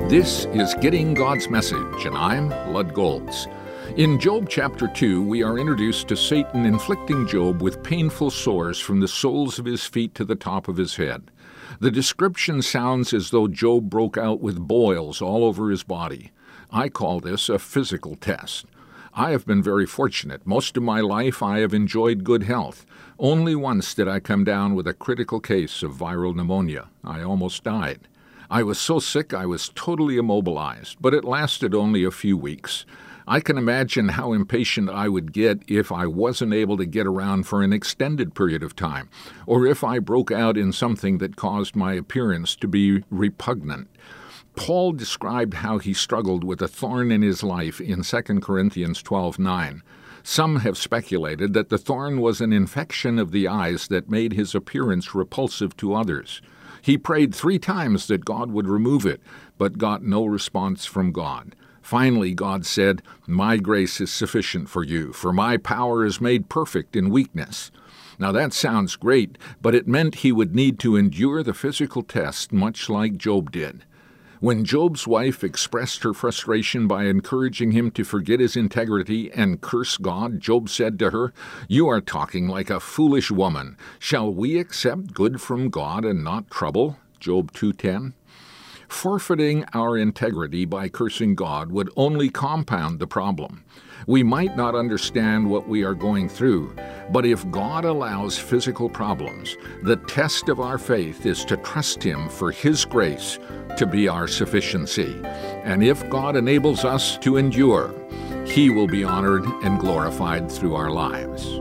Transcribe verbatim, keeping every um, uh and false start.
This is Getting God's Message, and I'm Lud Golds. In Job chapter two, we are introduced to Satan inflicting Job with painful sores from the soles of his feet to the top of his head. The description sounds as though Job broke out with boils all over his body. I call this a physical test. I have been very fortunate. Most of my life I have enjoyed good health. Only once did I come down with a critical case of viral pneumonia. I almost died. I was so sick I was totally immobilized, but it lasted only a few weeks. I can imagine how impatient I would get if I wasn't able to get around for an extended period of time, or if I broke out in something that caused my appearance to be repugnant. Paul described how he struggled with a thorn in his life in Second Corinthians twelve nine. Some have speculated that the thorn was an infection of the eyes that made his appearance repulsive to others. He prayed three times that God would remove it, but got no response from God. Finally, God said, "My grace is sufficient for you, for my power is made perfect in weakness." Now that sounds great, but it meant he would need to endure the physical test much like Job did. When Job's wife expressed her frustration by encouraging him to forget his integrity and curse God, Job said to her, "You are talking like a foolish woman. Shall we accept good from God and not trouble?" Job two ten. Forfeiting our integrity by cursing God would only compound the problem. We might not understand what we are going through, but if God allows physical problems, the test of our faith is to trust Him for His grace to be our sufficiency. And if God enables us to endure, He will be honored and glorified through our lives.